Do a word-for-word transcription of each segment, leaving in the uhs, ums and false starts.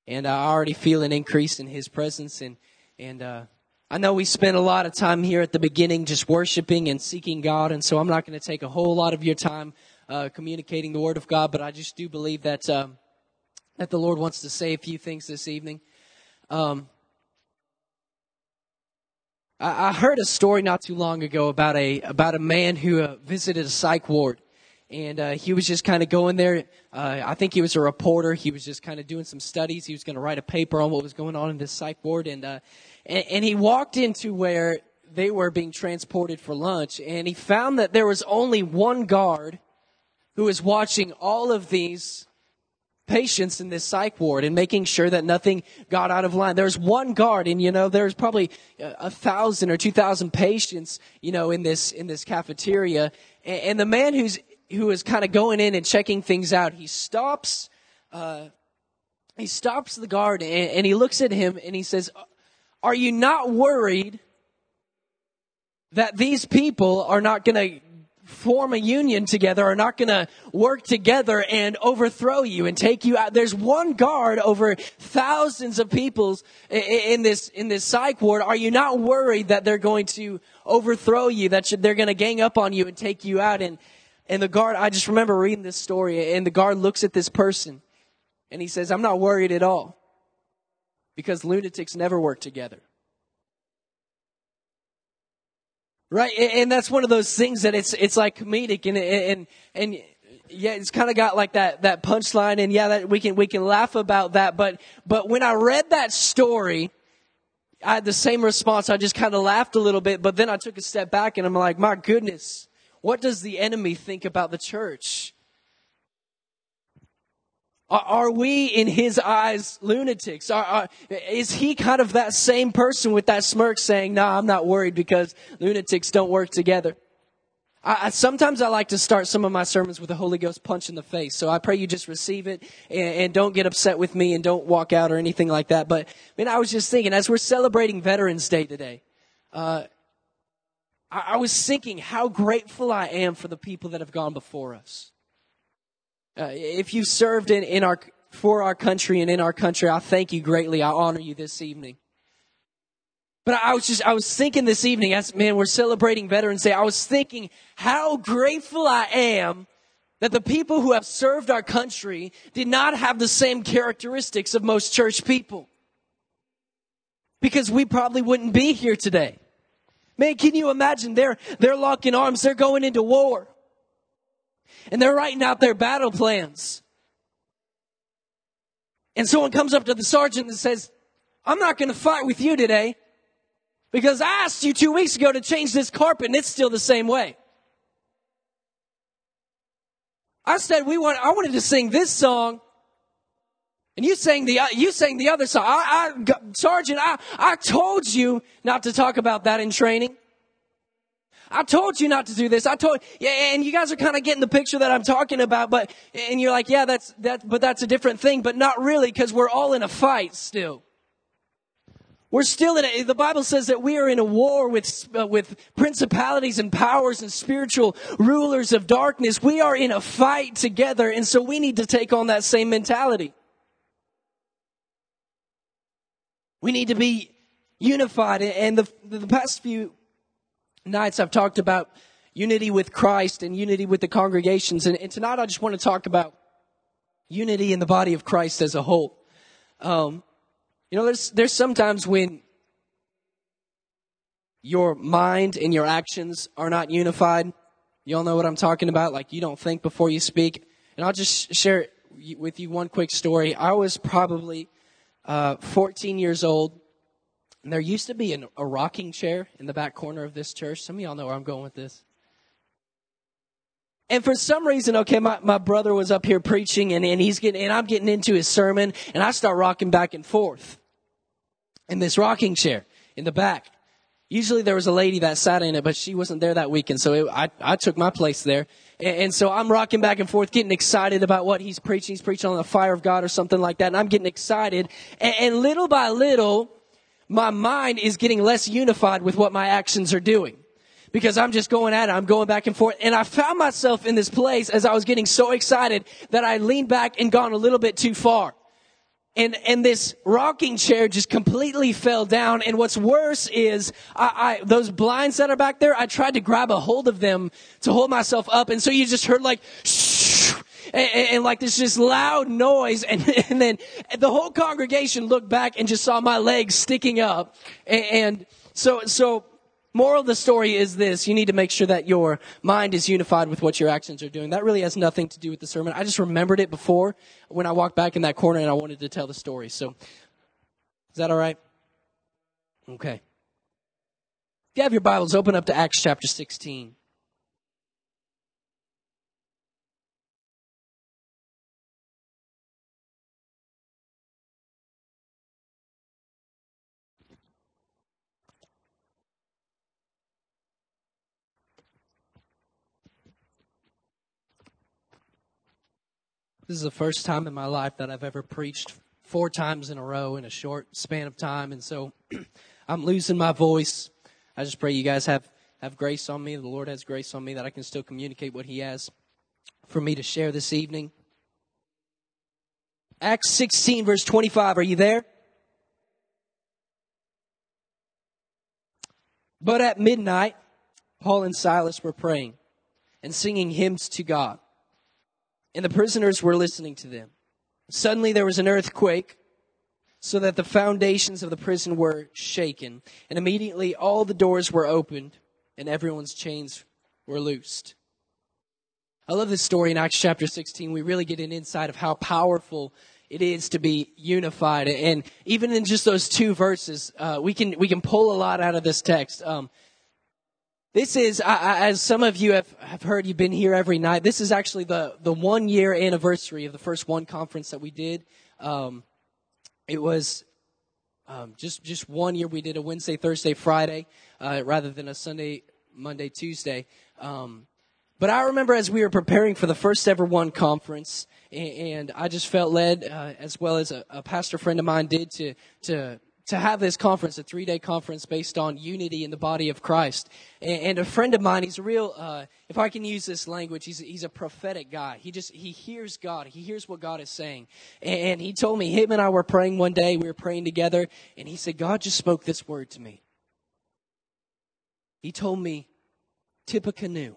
And I already feel an increase in his presence. And, and, uh, I know we spent a lot of time here at the beginning just worshiping and seeking God. And so I'm not going to take a whole lot of your time, uh, communicating the Word of God. But I just do believe that, um, that the Lord wants to say a few things this evening. Um, I, I heard a story not too long ago about a, about a man who uh, visited a psych ward. And uh, he was just kind of going there. Uh, I think he was a reporter. He was just kind of doing some studies. He was going to write a paper on what was going on in this psych ward. And, uh, and and he walked into where they were being transported for lunch. And he found that there was only one guard who was watching all of these patients in this psych ward and making sure that nothing got out of line. There's one guard, and you know, there's probably a thousand or two thousand patients, you know, in this in this cafeteria. And, and the man who's who is kind of going in and checking things out, he stops, uh, he stops the guard and, and he looks at him and he says, "Are you not worried that these people are not going to form a union together, are not going to work together and overthrow you and take you out? There's one guard over thousands of people in this in this psych ward. Are you not worried that they're going to overthrow you, that they're going to gang up on you and take you out?" And And the guard, I just remember reading this story, and the guard looks at this person, and he says, "I'm not worried at all, because lunatics never work together." Right? And that's one of those things that it's it's like comedic, and and and yeah, it's kind of got like that that punchline, and yeah, that we can we can laugh about that. But but when I read that story, I had the same response. I just kind of laughed a little bit, but then I took a step back, and I'm like, my goodness. What does the enemy think about the church? Are, are we, in his eyes, lunatics? Are, are, is he kind of that same person with that smirk saying, "No, nah, I'm not worried because lunatics don't work together"? I, I, sometimes I like to start some of my sermons with a Holy Ghost punch in the face. So I pray you just receive it and, and don't get upset with me and don't walk out or anything like that. But I mean, I was just thinking, as we're celebrating Veterans Day today, uh, I was thinking how grateful I am for the people that have gone before us. Uh, if you served in, in our for our country and in our country, I thank you greatly. I honor you this evening. But I was just I was thinking this evening, as man, we're celebrating Veterans Day. I was thinking how grateful I am that the people who have served our country did not have the same characteristics of most church people, because we probably wouldn't be here today. Man, can you imagine? They're, they're locking arms. They're going into war. And they're writing out their battle plans. And someone comes up to the sergeant and says, "I'm not going to fight with you today because I asked you two weeks ago to change this carpet and it's still the same way. I said we want, I wanted to sing this song. And you sang the you sang the other song. I, I, Sergeant, I, I told you not to talk about that in training. I told you not to do this. I told yeah, and you guys are kind of getting the picture that I'm talking about. But and you're like, yeah, that's that, but that's a different thing. But not really, because we're all in a fight still. We're still in a, the Bible says that we are in a war with uh, with principalities and powers and spiritual rulers of darkness. We are in a fight together, and so we need to take on that same mentality. We need to be unified. And the, the past few nights I've talked about unity with Christ and unity with the congregations. And, and tonight I just want to talk about unity in the body of Christ as a whole. Um, you know, there's there's sometimes when your mind and your actions are not unified. You all know what I'm talking about. Like, you don't think before you speak. And I'll just share with you one quick story. I was probably Uh, fourteen years old, and there used to be an, a rocking chair in the back corner of this church. Some of y'all know where I'm going with this. And for some reason, okay, my, my brother was up here preaching, and, and he's getting, and I'm getting into his sermon, and I start rocking back and forth in this rocking chair in the back. Usually there was a lady that sat in it, but she wasn't there that weekend, so it, I, I took my place there. And, and so I'm rocking back and forth, getting excited about what he's preaching. He's preaching on the fire of God or something like that, and I'm getting excited. And, and little by little, my mind is getting less unified with what my actions are doing. Because I'm just going at it. I'm going back and forth. And I found myself in this place as I was getting so excited that I leaned back and gone a little bit too far. And and this rocking chair just completely fell down. And what's worse is I, I those blinds that are back there, I tried to grab a hold of them to hold myself up. And so you just heard like, shh, and, and, and like this just loud noise. And, and then the whole congregation looked back and just saw my legs sticking up. And, and so, so moral of the story is this: you need to make sure that your mind is unified with what your actions are doing. That really has nothing to do with the sermon. I just remembered it before when I walked back in that corner and I wanted to tell the story. So, is that all right? Okay. If you have your Bibles, open up to Acts chapter sixteen. This is the first time in my life that I've ever preached four times in a row in a short span of time. And so I'm losing my voice. I just pray you guys have, have grace on me. The Lord has grace on me that I can still communicate what He has for me to share this evening. Acts sixteen, verse twenty-five. Are you there? But at midnight, Paul and Silas were praying and singing hymns to God, and the prisoners were listening to them. Suddenly there was an earthquake, so that the foundations of the prison were shaken. And immediately all the doors were opened, and everyone's chains were loosed. I love this story in Acts chapter sixteen. We really get an insight of how powerful it is to be unified. And even in just those two verses, uh, we can we can pull a lot out of this text. Um, This is, as some of you have, have heard, you've been here every night. This is actually the, the one year anniversary of the first one conference that we did. Um, it was um, just just one year. We did a Wednesday, Thursday, Friday, uh, rather than a Sunday, Monday, Tuesday. Um, but I remember as we were preparing for the first ever one conference, and, and I just felt led, uh, as well as a, a pastor friend of mine did, to to. to have this conference, a three-day conference based on unity in the body of Christ. And, and a friend of mine, he's a real, uh, if I can use this language, he's, he's a prophetic guy. He just, he hears God. He hears what God is saying. And, and he told me, him and I were praying one day, we were praying together, and he said, God just spoke this word to me. He told me, Tippecanoe.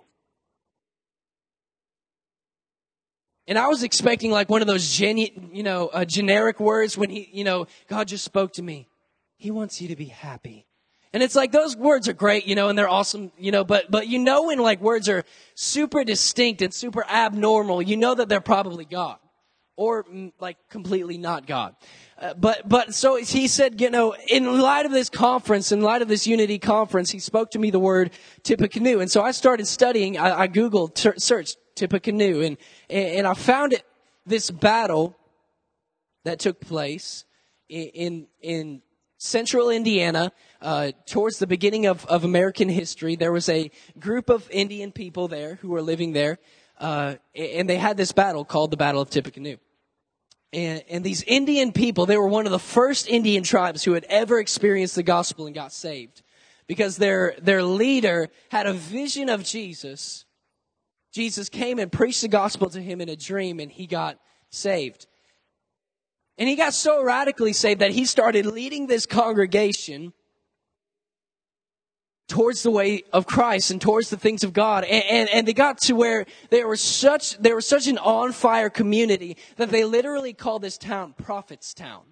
And I was expecting like one of those, genu- you know, uh, generic words when he, you know, God just spoke to me. He wants you to be happy. And it's like, those words are great, you know, and they're awesome, you know, but, but you know, when like words are super distinct and super abnormal, you know that they're probably God or mm, like completely not God. Uh, but, but so he said, you know, in light of this conference, in light of this unity conference, he spoke to me the word Tippecanoe. And so I started studying, I, I Googled, ter- searched Tippecanoe, and, and I found it, this battle that took place in, in, in Central Indiana, uh, towards the beginning of, of American history. There was a group of Indian people there who were living there, uh, and they had this battle called the Battle of Tippecanoe. And, and these Indian people, they were one of the first Indian tribes who had ever experienced the gospel and got saved, because their, their leader had a vision of Jesus. Jesus came and preached the gospel to him in a dream, and he got saved. And he got so radically saved that he started leading this congregation towards the way of Christ and towards the things of God. And, and, and they got to where they were such, they were such an on-fire community that they literally called this town Prophet's Town.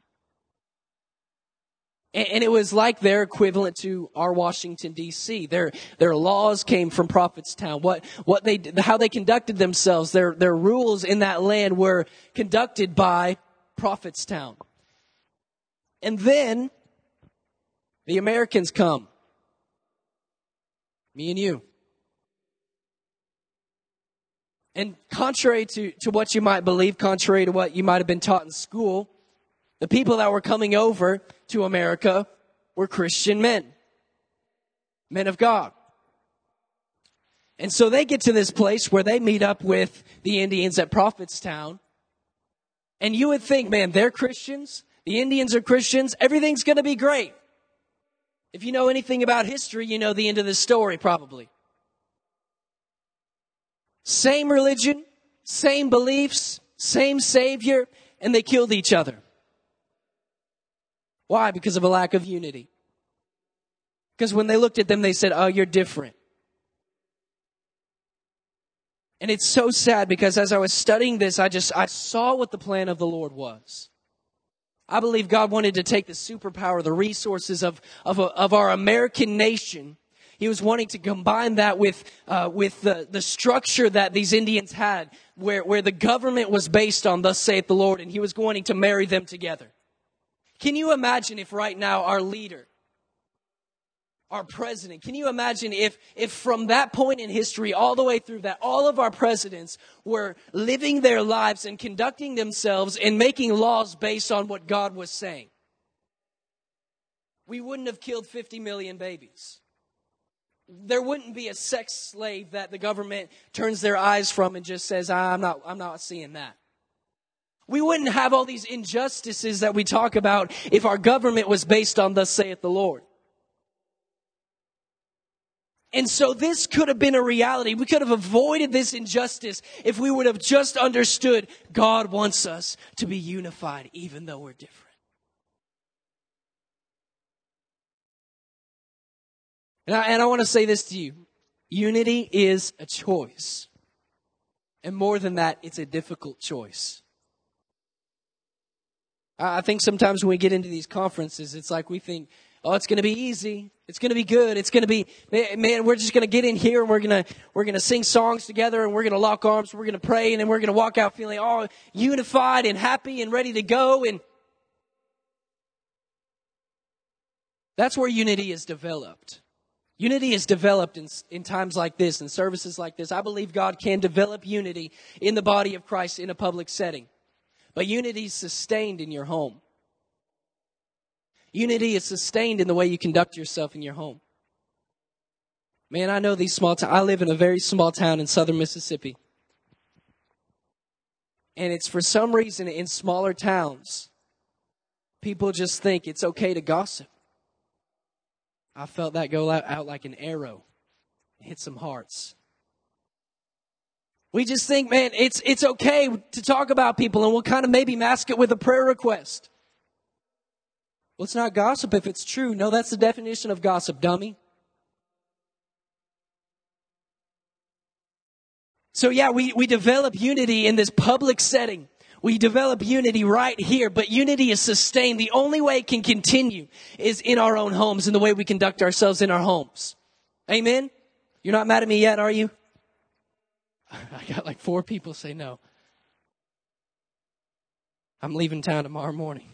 And, and it was like their equivalent to our Washington, D C. Their, their laws came from Prophet's Town. What, what they, how they conducted themselves, their, their rules in that land were conducted by Prophet's Town. And then the Americans come. Me and you. And contrary to, to what you might believe, contrary to what you might have been taught in school, the people that were coming over to America were Christian men. Men of God. And so they get to this place where they meet up with the Indians at Prophet's Town. And you would think, man, they're Christians. The Indians are Christians. Everything's going to be great. If you know anything about history, you know the end of this story probably. Same religion, same beliefs, same Savior, and they killed each other. Why? Because of a lack of unity. Because when they looked at them, they said, oh, you're different. And it's so sad because as I was studying this, I just, I saw what the plan of the Lord was. I believe God wanted to take the superpower, the resources of, of, a, of our American nation. He was wanting to combine that with, uh, with the, the structure that these Indians had, where, where the government was based on, thus saith the Lord, and he was wanting to marry them together. Can you imagine if right now our leader, our president, can you imagine if, if from that point in history all the way through that, all of our presidents were living their lives and conducting themselves and making laws based on what God was saying? We wouldn't have killed fifty million babies. There wouldn't be a sex slave that the government turns their eyes from and just says, I'm not, I'm not seeing that. We wouldn't have all these injustices that we talk about if our government was based on thus saith the Lord. And so this could have been a reality. We could have avoided this injustice if we would have just understood God wants us to be unified even though we're different. And I, and I want to say this to you. Unity is a choice. And more than that, it's a difficult choice. I think sometimes when we get into these conferences, it's like we think, oh, it's going to be easy. It's going to be good. It's going to be, man, we're just going to get in here and we're going to, we're going to sing songs together and we're going to lock arms. We're going to pray and then we're going to walk out feeling all unified and happy and ready to go. And that's where unity is developed. Unity is developed in, in times like this, in services like this. I believe God can develop unity in the body of Christ in a public setting. But unity is sustained in your home. Unity is sustained in the way you conduct yourself in your home. Man, I know these small towns. I live in a very small town in southern Mississippi. And it's for some reason in smaller towns, people just think it's okay to gossip. I felt that go out, out like an arrow. Hit some hearts. We just think, man, it's it's okay to talk about people and we'll kind of maybe mask it with a prayer request. Well, it's not gossip if it's true. No, that's the definition of gossip, dummy. So yeah, we, we develop unity in this public setting. We develop unity right here, but unity is sustained. The only way it can continue is in our own homes, in the way we conduct ourselves in our homes. Amen? You're not mad at me yet, are you? I got like four people say no. I'm leaving town tomorrow morning.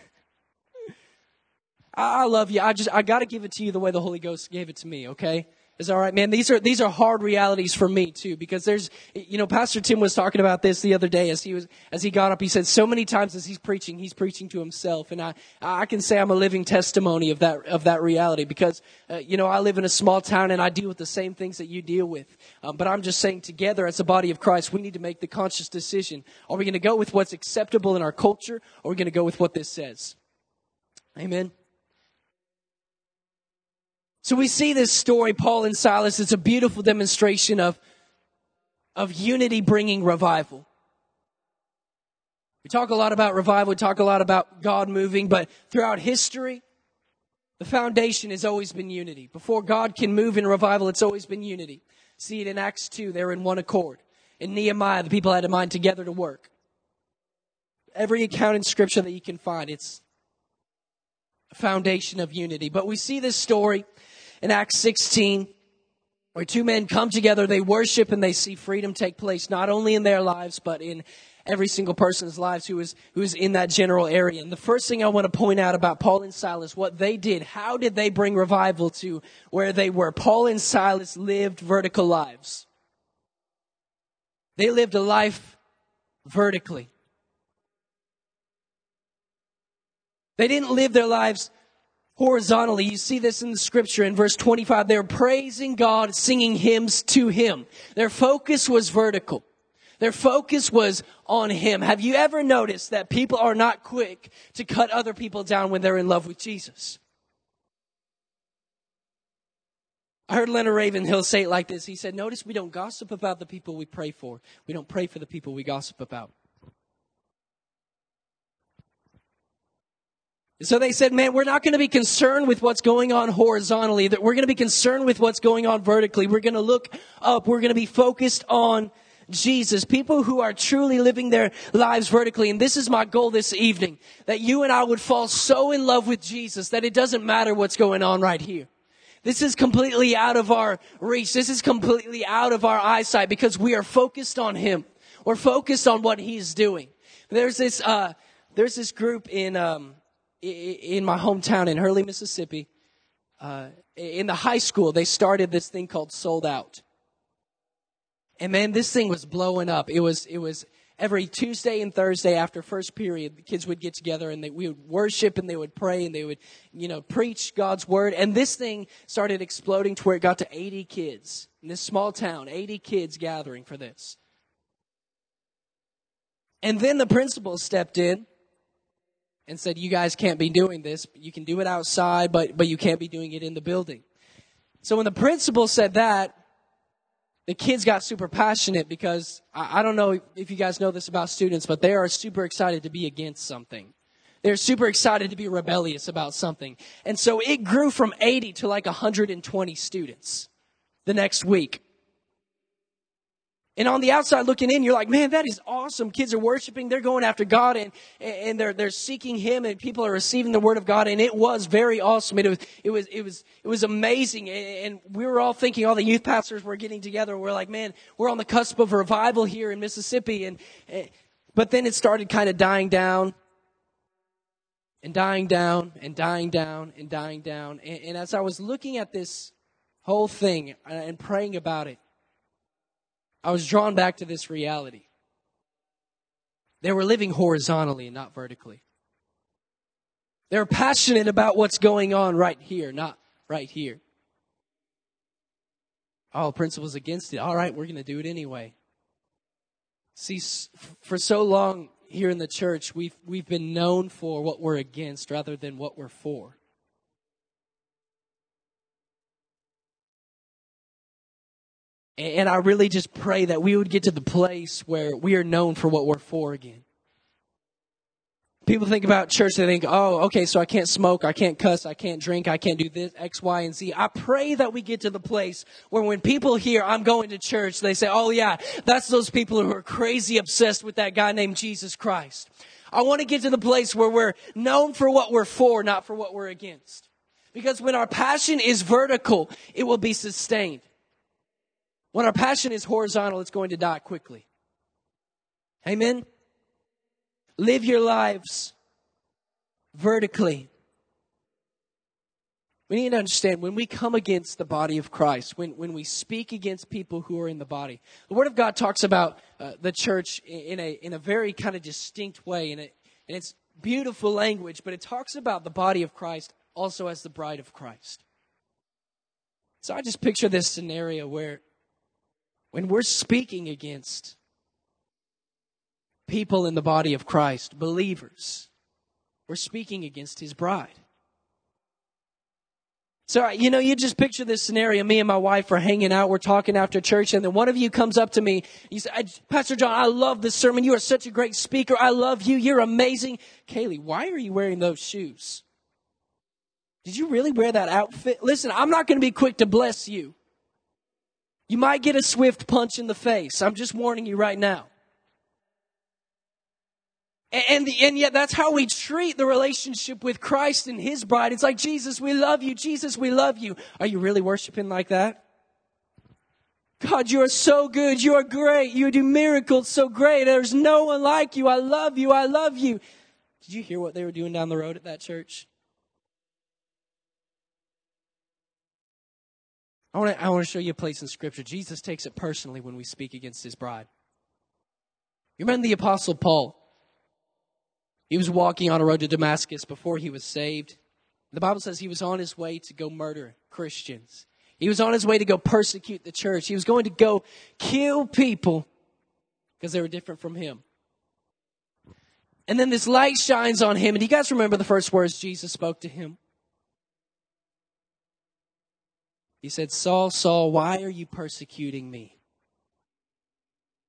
I love you. I just, I got to give it to you the way the Holy Ghost gave it to me, okay? Is that all right, man? These are, these are hard realities for me too, because there's, you know, Pastor Tim was talking about this the other day as he was, as he got up, he said so many times as he's preaching, he's preaching to himself. And I, I can say I'm a living testimony of that, of that reality because, uh, you know, I live in a small town and I deal with the same things that you deal with. Um, but I'm just saying together as a body of Christ, we need to make the conscious decision. Are we going to go with what's acceptable in our culture or are we going to go with what this says? Amen. So we see this story, Paul and Silas. It's a beautiful demonstration of, of unity bringing revival. We talk a lot about revival. We talk a lot about God moving. But throughout history, the foundation has always been unity. Before God can move in revival, it's always been unity. See it in Acts two. They're in one accord. In Nehemiah, the people had a mind together to work. Every account in Scripture that you can find, it's a foundation of unity. But we see this story in Acts sixteen, where two men come together, they worship, and they see freedom take place, not only in their lives, but in every single person's lives who is, who is in that general area. And the first thing I want to point out about Paul and Silas, what they did, how did they bring revival to where they were? Paul and Silas lived vertical lives. They lived a life vertically. They didn't live their lives horizontally. You see this in the scripture in verse twenty-five. They're praising God, singing hymns to him. Their focus was vertical. Their focus was on him. Have you ever noticed that people are not quick to cut other people down when they're in love with Jesus? I heard Leonard Ravenhill say it like this. He said, notice we don't gossip about the people we pray for. We don't pray for the people we gossip about. So they said, man, we're not going to be concerned with what's going on horizontally. That we're going to be concerned with what's going on vertically. We're going to look up. We're going to be focused on Jesus. People who are truly living their lives vertically. And this is my goal this evening. That you and I would fall so in love with Jesus that it doesn't matter what's going on right here. This is completely out of our reach. This is completely out of our eyesight because we are focused on Him. We're focused on what He's doing. There's this, uh, there's this group in, um, in my hometown in Hurley, Mississippi. Uh, in the high school, they started this thing called Sold Out. And man, this thing was blowing up. It was, it was every Tuesday and Thursday after first period, the kids would get together and they, we would worship and they would pray and they would, you know, preach God's word. And this thing started exploding to where it got to eighty kids in this small town, eighty kids gathering for this. And then the principal stepped in and said, you guys can't be doing this. You can do it outside, but, but you can't be doing it in the building. So when the principal said that, the kids got super passionate because I, I don't know if you guys know this about students, but they are super excited to be against something. They're super excited to be rebellious about something. And so it grew from eighty to like one hundred twenty students the next week. And on the outside looking in, you're like, man, that is awesome. Kids are worshiping. They're going after God and, and they're, they're seeking Him and people are receiving the word of God. And it was very awesome. It was, it was, it was, it was amazing. And we were all thinking, all the youth pastors were getting together. We're like, man, we're on the cusp of revival here in Mississippi. And, but then it started kind of dying down and dying down and dying down and dying down. And, and as I was looking at this whole thing and praying about it, I was drawn back to this reality. They were living horizontally and not vertically. They were passionate about what's going on right here, not right here. Oh, principal's against it. All right, we're going to do it anyway. See, for so long here in the church, we've, we've been known for what we're against rather than what we're for. And I really just pray that we would get to the place where we are known for what we're for again. People think about church, they think, oh, okay, so I can't smoke, I can't cuss, I can't drink, I can't do this, X, Y, and Z. I pray that we get to the place where when people hear I'm going to church, they say, oh yeah, that's those people who are crazy obsessed with that guy named Jesus Christ. I want to get to the place where we're known for what we're for, not for what we're against. Because when our passion is vertical, it will be sustained. When our passion is horizontal, it's going to die quickly. Amen? Live your lives vertically. We need to understand when we come against the body of Christ, when, when we speak against people who are in the body, the Word of God talks about uh, the church in a in a very kind of distinct way, and, it, and it's beautiful language, but it talks about the body of Christ also as the bride of Christ. So I just picture this scenario where when we're speaking against people in the body of Christ, believers, we're speaking against His bride. So, you know, you just picture this scenario. Me and my wife are hanging out. We're talking after church. And then one of you comes up to me. You say, Pastor John, I love this sermon. You are such a great speaker. I love you. You're amazing. Kaylee, why are you wearing those shoes? Did you really wear that outfit? Listen, I'm not going to be quick to bless you. You might get a swift punch in the face. I'm just warning you right now. And, and, the, and yet that's how we treat the relationship with Christ and His bride. It's like, Jesus, we love you. Jesus, we love you. Are you really worshiping like that? God, you are so good. You are great. You do miracles so great. There's no one like you. I love you. I love you. Did you hear what they were doing down the road at that church? I want to I want to show you a place in Scripture. Jesus takes it personally when we speak against His bride. You remember the Apostle Paul? He was walking on a road to Damascus before he was saved. The Bible says he was on his way to go murder Christians. He was on his way to go persecute the church. He was going to go kill people because they were different from him. And then this light shines on him. And you guys remember the first words Jesus spoke to him? He said, Saul, Saul, why are you persecuting me?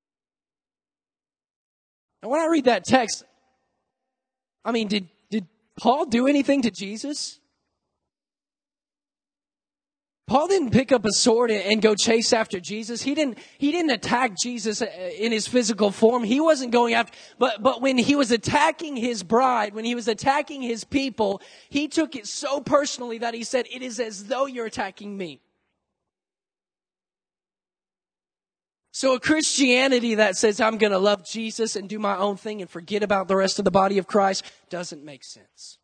And when I read that text, I mean, did, did Paul do anything to Jesus? Paul didn't pick up a sword and go chase after Jesus. He didn't, he didn't attack Jesus in his physical form. He wasn't going after, but, but when he was attacking his bride, when he was attacking his people, he took it so personally that he said, it is as though you're attacking me. So a Christianity that says I'm going to love Jesus and do my own thing and forget about the rest of the body of Christ doesn't make sense.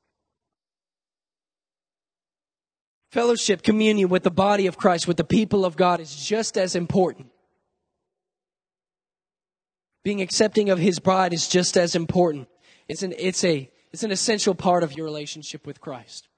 Fellowship, communion with the body of Christ, with the people of God is just as important. Being accepting of His bride is just as important. It's an, it's a, it's an essential part of your relationship with Christ.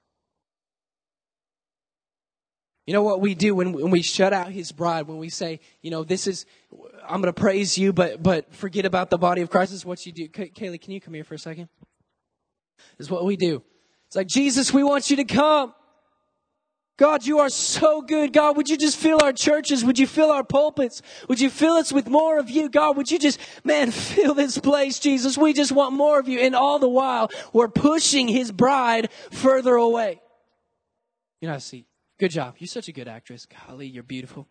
You know what we do when, when we shut out His bride, when we say, you know, this is, I'm going to praise you, but, but forget about the body of Christ, this is what you do. Kay- Kaylee, can you come here for a second? This is what we do. It's like, Jesus, we want you to come. God, you are so good. God, would you just fill our churches? Would you fill our pulpits? Would you fill us with more of you? God, would you just, man, fill this place, Jesus? We just want more of you. And all the while, we're pushing His bride further away. You know, I see. Good job. You're such a good actress. Golly, you're beautiful.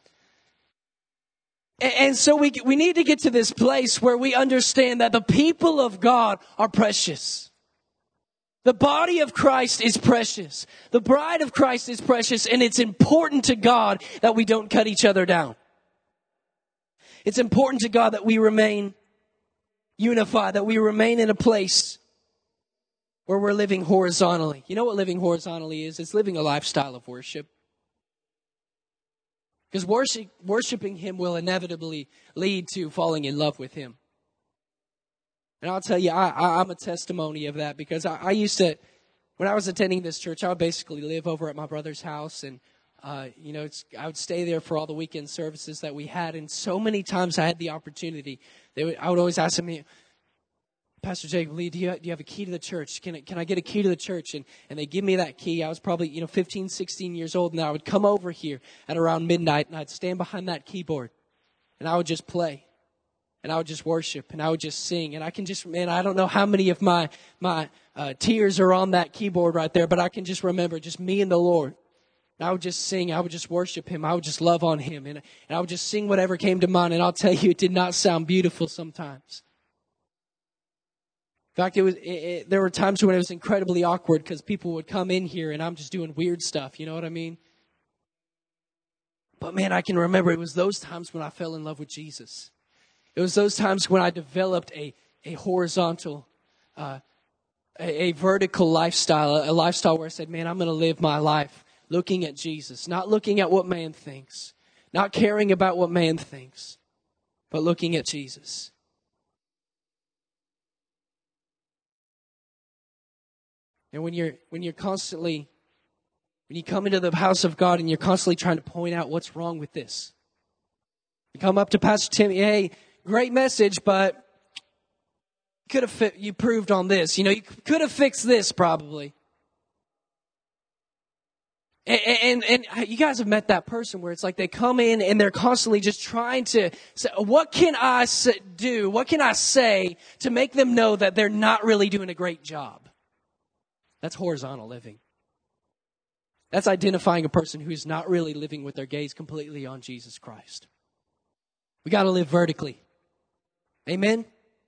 And, and so we, we need to get to this place where we understand that the people of God are precious. The body of Christ is precious. The bride of Christ is precious, and it's important to God that we don't cut each other down. It's important to God that we remain unified, that we remain in a place where we're living horizontally. You know what living horizontally is? It's living a lifestyle of worship. Because worship, worshiping Him will inevitably lead to falling in love with Him. And I'll tell you, I, I, I'm a testimony of that because I, I used to, when I was attending this church, I would basically live over at my brother's house. And, uh, you know, it's, I would stay there for all the weekend services that we had. And so many times I had the opportunity. They would, I would always ask them, Pastor Jacob Lee, do you, do you have a key to the church? Can I, can I get a key to the church? And, and they give me that key. I was probably, you know, fifteen, sixteen years old. And I would come over here at around midnight and I'd stand behind that keyboard and I would just play. And I would just worship, and I would just sing. And I can just, man, I don't know how many of my my uh, tears are on that keyboard right there, but I can just remember just me and the Lord. And I would just sing. I would just worship Him. I would just love on Him. And, and I would just sing whatever came to mind. And I'll tell you, it did not sound beautiful sometimes. In fact, it was. It, it, there were times when it was incredibly awkward because people would come in here, and I'm just doing weird stuff. You know what I mean? But man, I can remember it was those times when I fell in love with Jesus. It was those times when I developed a, a horizontal, uh, a, a vertical lifestyle, a, a lifestyle where I said, man, I'm going to live my life looking at Jesus, not looking at what man thinks, not caring about what man thinks, but looking at Jesus. And when you're, when you're constantly, when you come into the house of God and you're constantly trying to point out what's wrong with this, you come up to Pastor Timmy, hey, great message, but could have fi- you proved on this. You know, you could have fixed this probably. And, and and you guys have met that person where it's like they come in and they're constantly just trying to say, what can I do? What can I say to make them know that they're not really doing a great job? That's horizontal living. That's identifying a person who's not really living with their gaze completely on Jesus Christ. We got to live vertically. Amen?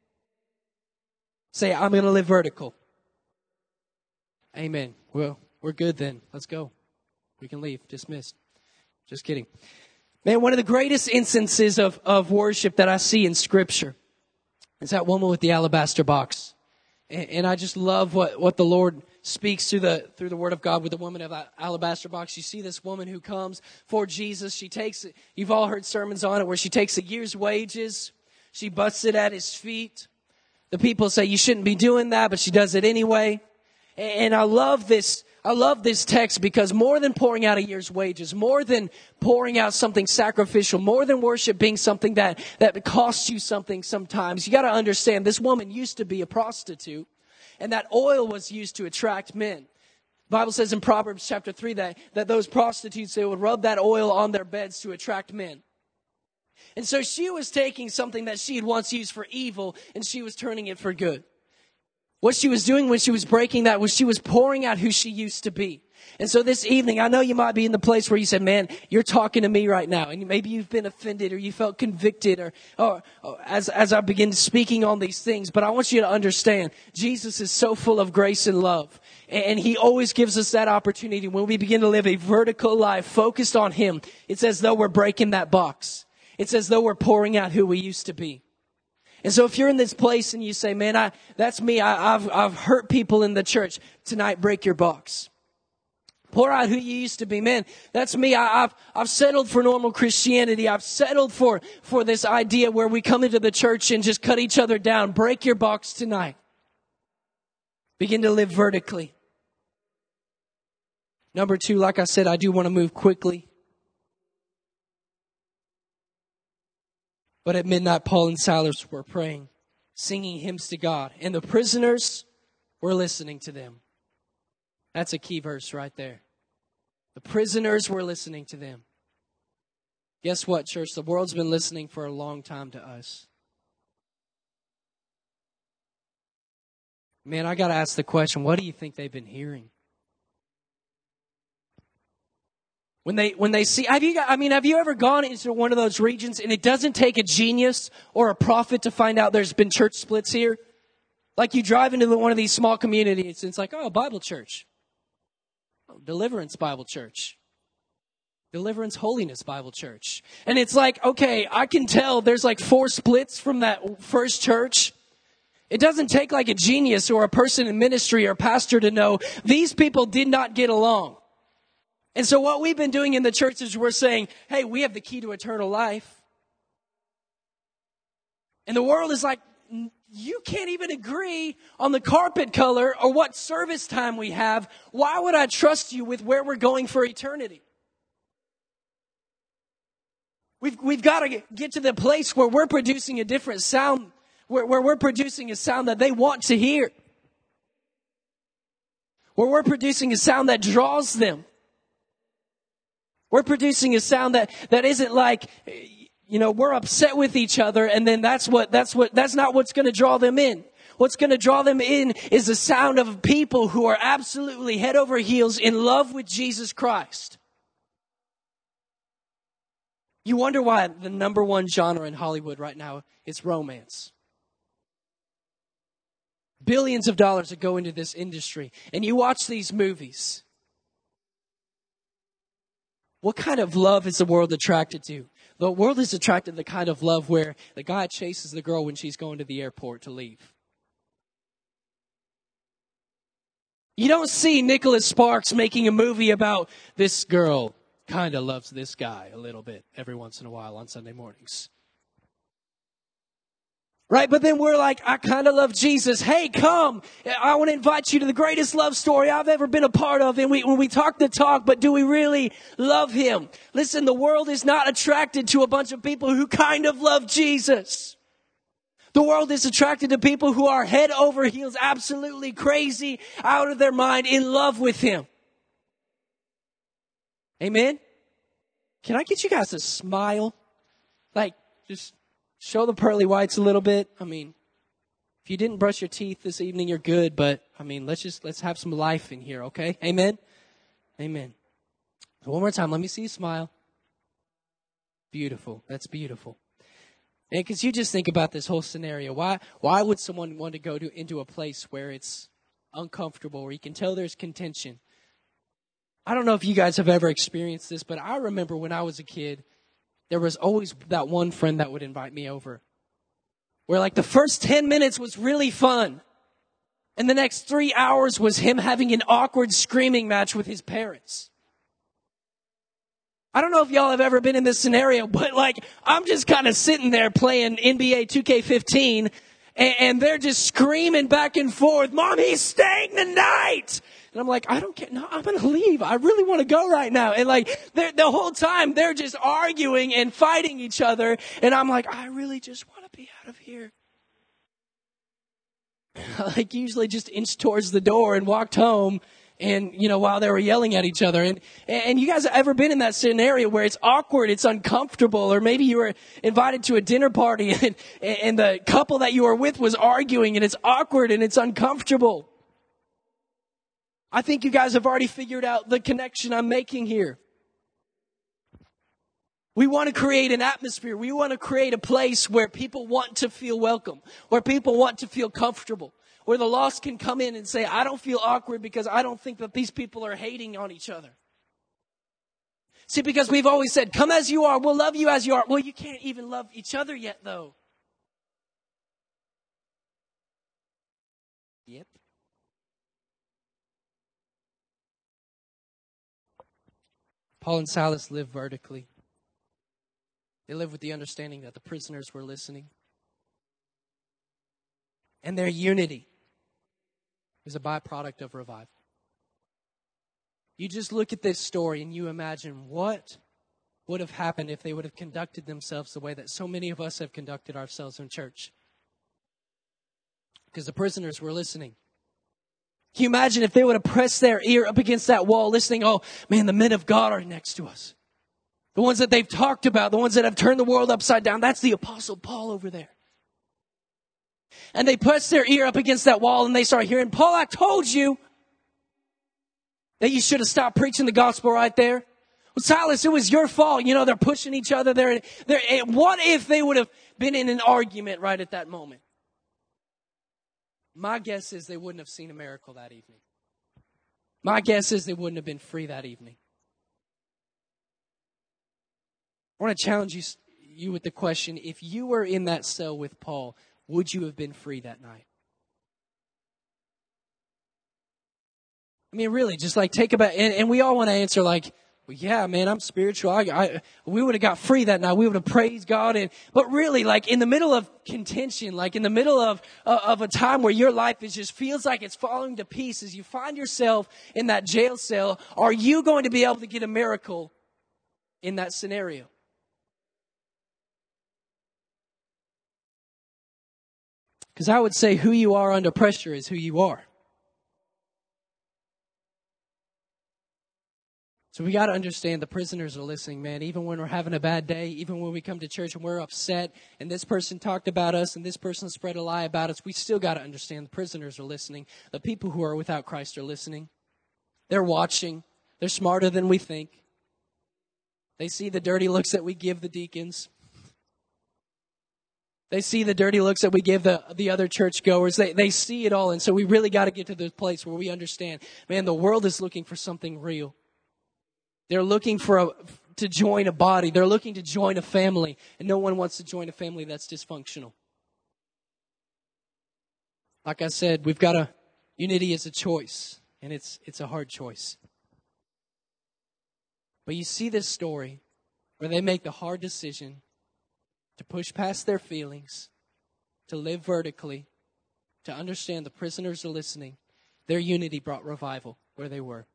Say, I'm going to live vertical. Amen. Well, we're good then. Let's go. We can leave. Dismissed. Just kidding. Man, one of the greatest instances of, of worship that I see in Scripture is that woman with the alabaster box. And, and I just love what, what the Lord speaks through the through the Word of God with the woman of the alabaster box. You see this woman who comes for Jesus. She takes, you've all heard sermons on it, where she takes a year's wages. She busts it at His feet. The people say you shouldn't be doing that, but she does it anyway. And I love this. I love this text because more than pouring out a year's wages, more than pouring out something sacrificial, more than worship being something that, that costs you something sometimes, you got to understand this woman used to be a prostitute, and that oil was used to attract men. The Bible says in Proverbs chapter three that, that those prostitutes, they would rub that oil on their beds to attract men. And so she was taking something that she had once used for evil, and she was turning it for good. What she was doing when she was breaking that was she was pouring out who she used to be. And so this evening, I know you might be in the place where you said, man, you're talking to me right now. And maybe you've been offended or you felt convicted or, or, or as, as I begin speaking on these things. But I want you to understand, Jesus is so full of grace and love. And he always gives us that opportunity when we begin to live a vertical life focused on him. It's as though we're breaking that box. It's as though we're pouring out who we used to be. And so if you're in this place and you say, man, I, that's me. I, I've, I've hurt people in the church. Tonight, break your box. Pour out who you used to be. Man, that's me. I, I've, I've settled for normal Christianity. I've settled for, for this idea where we come into the church and just cut each other down. Break your box tonight. Begin to live vertically. Number two, like I said, I do want to move quickly. But at midnight, Paul and Silas were praying, singing hymns to God. And the prisoners were listening to them. That's a key verse right there. The prisoners were listening to them. Guess what, church? The world's been listening for a long time to us. Man, I got to ask the question, what do you think they've been hearing? When they when they see, have you? I mean, have you ever gone into one of those regions and it doesn't take a genius or a prophet to find out there's been church splits here? Like you drive into one of these small communities and it's like, oh, Bible church, oh, Deliverance Bible Church, Deliverance Holiness Bible Church, and it's like, okay, I can tell there's like four splits from that first church. It doesn't take like a genius or a person in ministry or pastor to know these people did not get along. And so what we've been doing in the church is we're saying, hey, we have the key to eternal life. And the world is like, you can't even agree on the carpet color or what service time we have. Why would I trust you with where we're going for eternity? We've, we've got to get to the place where we're producing a different sound, where, where we're producing a sound that they want to hear. Where we're producing a sound that draws them. We're producing a sound that, that isn't like, you know, we're upset with each other and then that's what, that's what, that's not what's going to draw them in. What's going to draw them in is the sound of people who are absolutely head over heels in love with Jesus Christ. You wonder why the number one genre in Hollywood right now is romance. Billions of dollars that go into this industry. And you watch these movies. What kind of love is the world attracted to? The world is attracted to the kind of love where the guy chases the girl when she's going to the airport to leave. You don't see Nicholas Sparks making a movie about this girl kind of loves this guy a little bit every once in a while on Sunday mornings. Right? But then we're like, I kind of love Jesus. Hey, come. I want to invite you to the greatest love story I've ever been a part of. And we, when we talk the talk, but do we really love him? Listen, the world is not attracted to a bunch of people who kind of love Jesus. The world is attracted to people who are head over heels, absolutely crazy, out of their mind, in love with him. Amen? Can I get you guys to smile? Like, just show the pearly whites a little bit. I mean, if you didn't brush your teeth this evening, you're good. But, I mean, let's just, let's have some life in here, okay? Amen? Amen. One more time. Let me see you smile. Beautiful. That's beautiful. And because you just think about this whole scenario. Why, why would someone want to go to, into a place where it's uncomfortable, where you can tell there's contention? I don't know if you guys have ever experienced this, but I remember when I was a kid, there was always that one friend that would invite me over. Where like the first ten minutes was really fun. And the next three hours was him having an awkward screaming match with his parents. I don't know if y'all have ever been in this scenario, but like I'm just kind of sitting there playing N B A two K fifteen and, and they're just screaming back and forth, Mom, he's staying the night. And I'm like, I don't care. No, I'm going to leave. I really want to go right now. And like the whole time they're just arguing and fighting each other. And I'm like, I really just want to be out of here. I like usually just inched towards the door and walked home And, you know, while they were yelling at each other. And, and you guys have ever been in that scenario where it's awkward, it's uncomfortable, or maybe you were invited to a dinner party and, and the couple that you were with was arguing and it's awkward and it's uncomfortable. I think you guys have already figured out the connection I'm making here. We want to create an atmosphere. We want to create a place where people want to feel welcome, where people want to feel comfortable, where the lost can come in and say, I don't feel awkward because I don't think that these people are hating on each other. See, because we've always said, come as you are, we'll love you as you are. Well, you can't even love each other yet, though. Yep. Paul and Silas lived vertically. They lived with the understanding that the prisoners were listening. And their unity is a byproduct of revival. You just look at this story and you imagine what would have happened if they would have conducted themselves the way that so many of us have conducted ourselves in church. Because the prisoners were listening. Can you imagine if they would have pressed their ear up against that wall listening, oh man, the men of God are next to us. The ones that they've talked about, the ones that have turned the world upside down, that's the Apostle Paul over there. And they press their ear up against that wall and they start hearing, Paul, I told you that you should have stopped preaching the gospel right there. Well, Silas, it was your fault. You know, they're pushing each other there. They're, what if they would have been in an argument right at that moment? My guess is they wouldn't have seen a miracle that evening. My guess is they wouldn't have been free that evening. I want to challenge you, you with the question, if you were in that cell with Paul, would you have been free that night? I mean, really, just like take about, and, and we all want to answer like, well, yeah, man, I'm spiritual. I, I, we would have got free that night. We would have praised God. And, but really, like in the middle of contention, like in the middle of, uh, of a time where your life is just feels like it's falling to pieces, you find yourself in that jail cell. Are you going to be able to get a miracle in that scenario? Because I would say who you are under pressure is who you are. So we got to understand the prisoners are listening, man. Even when we're having a bad day, even when we come to church and we're upset, and this person talked about us, and this person spread a lie about us, we still got to understand the prisoners are listening. The people who are without Christ are listening. They're watching. They're smarter than we think. They see the dirty looks that we give the deacons. They see the dirty looks that we give the, the other churchgoers. They, they see it all. And so we really got to get to the place where we understand, man, the world is looking for something real. They're looking for a, to join a body. They're looking to join a family. And no one wants to join a family that's dysfunctional. Like I said, we've got a, unity is a choice. And it's, it's a hard choice. But you see this story where they make the hard decision to push past their feelings, to live vertically, to understand the prisoners are listening. Their unity brought revival where they were.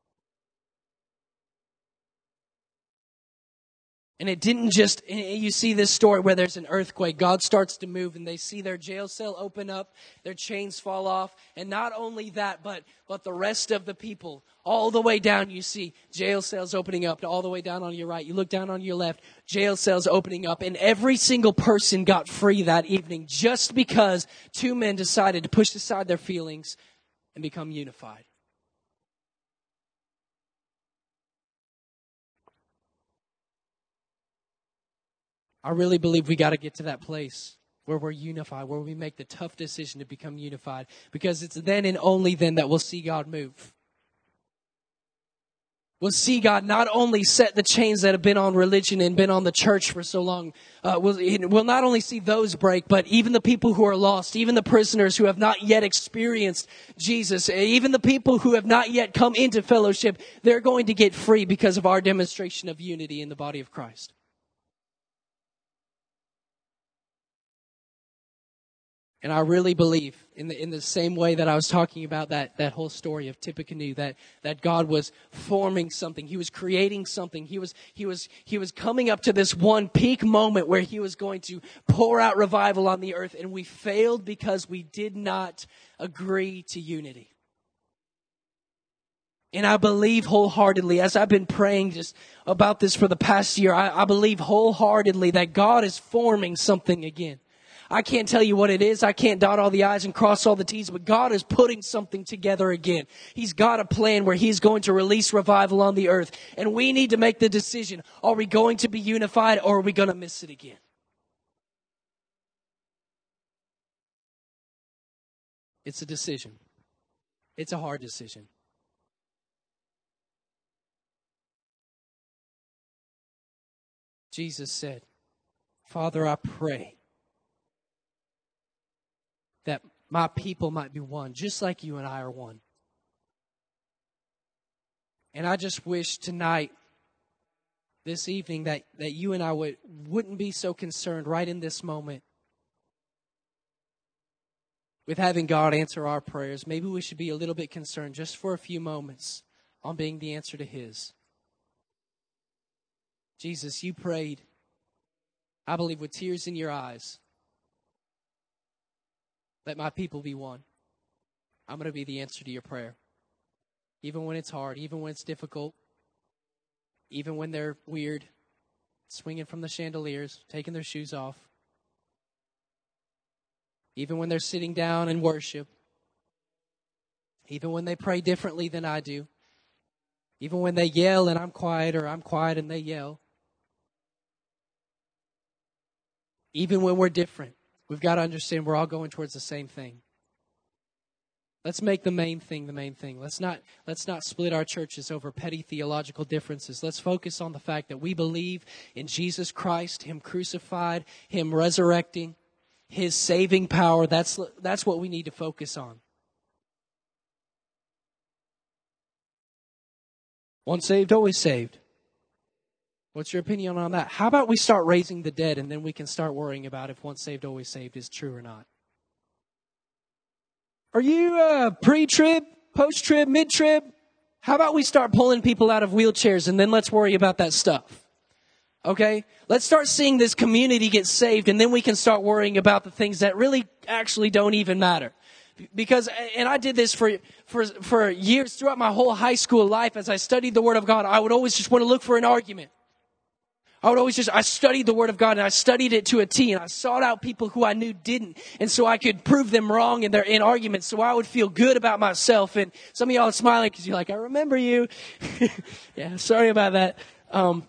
And it didn't just, you see this story where there's an earthquake. God starts to move and they see their jail cell open up, their chains fall off. And not only that, but, but the rest of the people, all the way down, you see jail cells opening up, all the way down on your right. You look down on your left, jail cells opening up. And every single person got free that evening just because two men decided to push aside their feelings and become unified. I really believe we got to get to that place where we're unified, where we make the tough decision to become unified. Because it's then and only then that we'll see God move. We'll see God not only set the chains that have been on religion and been on the church for so long. Uh, we'll, we'll not only see those break, but even the people who are lost, even the prisoners who have not yet experienced Jesus, even the people who have not yet come into fellowship, they're going to get free because of our demonstration of unity in the body of Christ. And I really believe in the in the same way that I was talking about that, that whole story of Tippecanoe, that, that God was forming something. He was creating something. He was he was he was coming up to this one peak moment where he was going to pour out revival on the earth, and we failed because we did not agree to unity. And I believe wholeheartedly, as I've been praying just about this for the past year, I, I believe wholeheartedly that God is forming something again. I can't tell you what it is. I can't dot all the I's and cross all the T's, but God is putting something together again. He's got a plan where He's going to release revival on the earth. And we need to make the decision. Are we going to be unified, or are we going to miss it again? It's a decision. It's a hard decision. Jesus said, Father, I pray that my people might be one, just like you and I are one. And I just wish tonight, this evening, that, that you and I would, wouldn't be so concerned right in this moment with having God answer our prayers. Maybe we should be a little bit concerned just for a few moments on being the answer to His. Jesus, you prayed, I believe with tears in your eyes, let my people be one. I'm going to be the answer to your prayer. Even when it's hard, even when it's difficult, even when they're weird, swinging from the chandeliers, taking their shoes off, even when they're sitting down in worship, even when they pray differently than I do, even when they yell and I'm quiet, or I'm quiet and they yell, even when we're different, we've got to understand we're all going towards the same thing. Let's make the main thing the main thing. Let's not, let's not split our churches over petty theological differences. Let's focus on the fact that we believe in Jesus Christ, Him crucified, Him resurrecting, His saving power. That's, that's what we need to focus on. Once saved, always saved. What's your opinion on that? How about we start raising the dead, and then we can start worrying about if once saved, always saved is true or not? Are you uh, pre-trib, post-trib, mid-trib? How about we start pulling people out of wheelchairs, and then let's worry about that stuff? Okay? Let's start seeing this community get saved, and then we can start worrying about the things that really actually don't even matter. Because, and I did this for, for, for years throughout my whole high school life. As I studied the Word of God, I would always just want to look for an argument. I would always just, I studied the Word of God, and I studied it to a T, and I sought out people who I knew didn't, and so I could prove them wrong in their in arguments, so I would feel good about myself. And some of y'all are smiling because you're like, I remember you. Yeah, sorry about that. Um,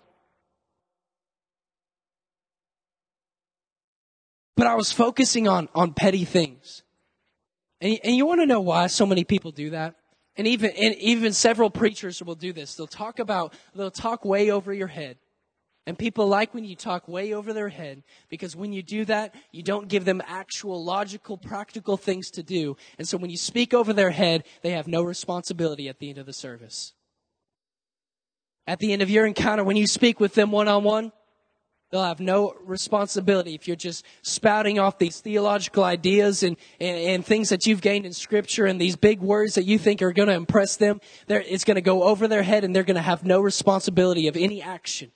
but I was focusing on, on petty things. And, and you want to know why so many people do that? And even, and even several preachers will do this. They'll talk about, they'll talk way over your head. And people like when you talk way over their head, because when you do that, you don't give them actual, logical, practical things to do. And so when you speak over their head, they have no responsibility at the end of the service. At the end of your encounter, when you speak with them one-on-one, they'll have no responsibility if you're just spouting off these theological ideas and, and, and things that you've gained in Scripture and these big words that you think are going to impress them. It's going to go over their head, and they're going to have no responsibility of any action.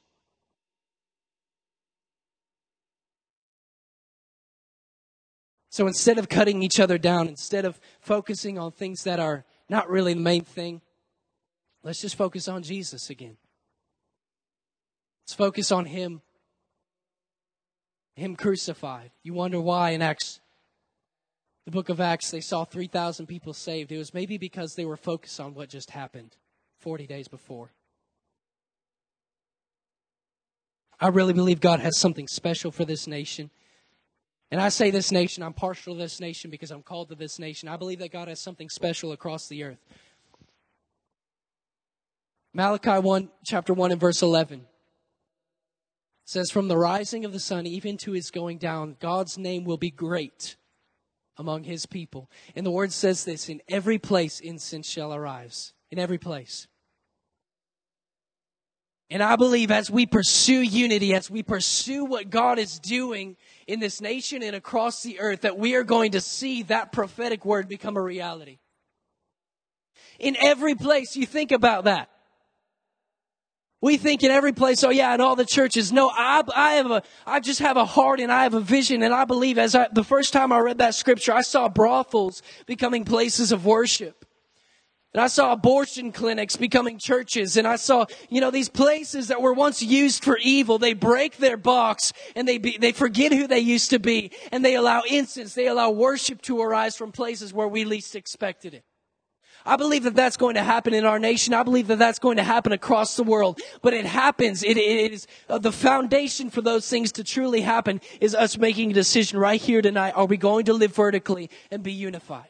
So instead of cutting each other down, instead of focusing on things that are not really the main thing, let's just focus on Jesus again. Let's focus on Him. Him crucified. You wonder why in Acts, the book of Acts, they saw three thousand people saved. It was maybe because they were focused on what just happened forty days before. I really believe God has something special for this nation. And I say this nation, I'm partial to this nation because I'm called to this nation. I believe that God has something special across the earth. Malachi one, chapter one and verse eleven says, from the rising of the sun even to his going down, God's name will be great among His people. And the word says this, in every place incense shall arise. In every place. And I believe as we pursue unity, as we pursue what God is doing in this nation and across the earth, that we are going to see that prophetic word become a reality. In every place, you think about that. We think in every place, oh yeah, in all the churches. No, I, I have a, I just have a heart and I have a vision, and I believe as I, the first time I read that scripture, I saw brothels becoming places of worship. And I saw abortion clinics becoming churches. And I saw, you know, these places that were once used for evil. They break their box and they be, they forget who they used to be. And they allow incense. They allow worship to arise from places where we least expected it. I believe that that's going to happen in our nation. I believe that that's going to happen across the world. But it happens. It, it is uh, the foundation for those things to truly happen is us making a decision right here tonight. Are we going to live vertically and be unified?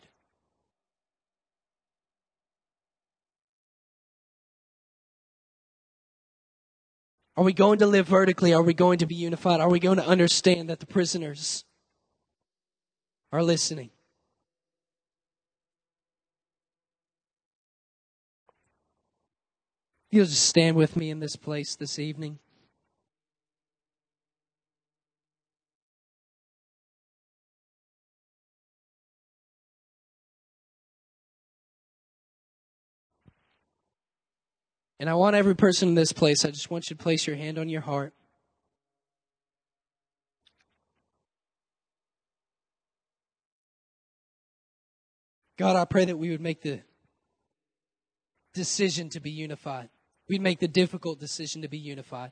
Are we going to live vertically? Are we going to be unified? Are we going to understand that the prisoners are listening? You'll just stand with me in this place this evening. And I want every person in this place, I just want you to place your hand on your heart. God, I pray that we would make the decision to be unified. We'd make the difficult decision to be unified.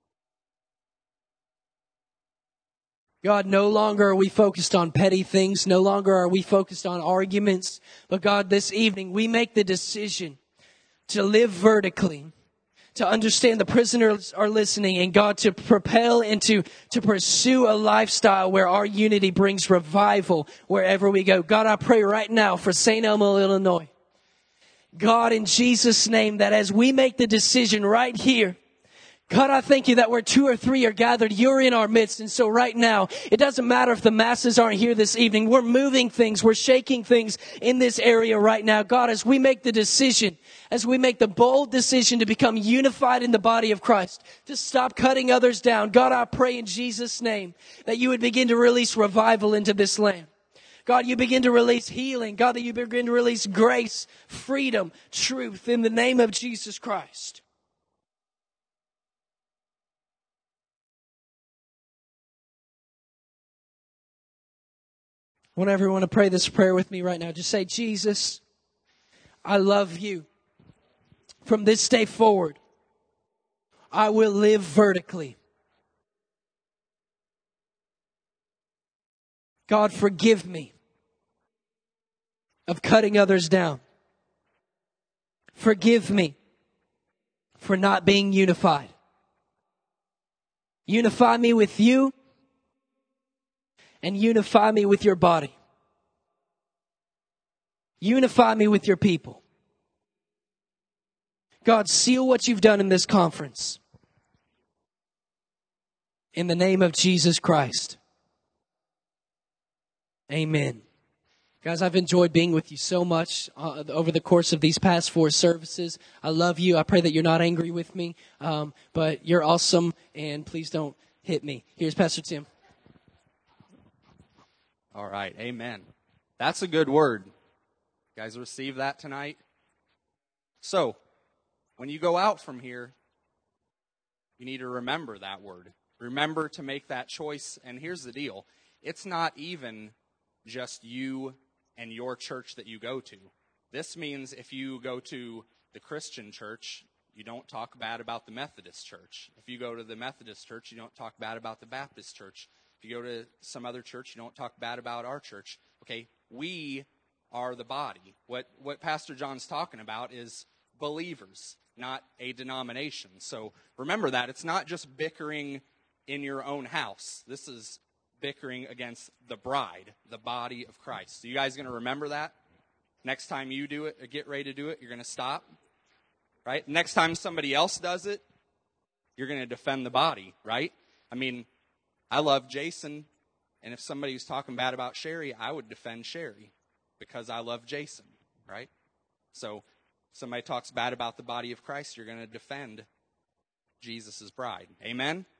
God, no longer are we focused on petty things. No longer are we focused on arguments. But God, this evening, we make the decision to live vertically, to understand the prisoners are listening, and God, to propel and to, to pursue a lifestyle where our unity brings revival wherever we go. God, I pray right now for Saint Elmo, Illinois. God, in Jesus' name, that as we make the decision right here, God, I thank you that where two or three are gathered, you're in our midst. And so right now, it doesn't matter if the masses aren't here this evening. We're moving things. We're shaking things in this area right now. God, as we make the decision, as we make the bold decision to become unified in the body of Christ, to stop cutting others down, God, I pray in Jesus' name that you would begin to release revival into this land. God, you begin to release healing. God, that you begin to release grace, freedom, truth in the name of Jesus Christ. I want everyone to pray this prayer with me right now. Just say, Jesus, I love you. From this day forward, I will live vertically. God, forgive me of cutting others down. Forgive me for not being unified. Unify me with you and unify me with your body. Unify me with your people. God, seal what you've done in this conference. In the name of Jesus Christ. Amen. Guys, I've enjoyed being with you so much uh, over the course of these past four services. I love you. I pray that you're not angry with me, um, but you're awesome, and please don't hit me. Here's Pastor Tim. All right, amen. That's a good word. You guys receive that tonight? So, when you go out from here, you need to remember that word. Remember to make that choice, and here's the deal. It's not even just you and your church that you go to. This means if you go to the Christian church, you don't talk bad about the Methodist church. If you go to the Methodist church, you don't talk bad about the Baptist church. If you go to some other church, you don't talk bad about our church. Okay, we are the body. What what Pastor John's talking about is believers, not a denomination. So remember that. It's not just bickering in your own house. This is bickering against the bride, the body of Christ. So you guys going to remember that? Next time you do it, or get ready to do it, you're going to stop, right? Next time somebody else does it, you're going to defend the body, right? I mean, I love Jason, and if somebody was talking bad about Sherry, I would defend Sherry because I love Jason, right? So if somebody talks bad about the body of Christ, you're going to defend Jesus' bride. Amen?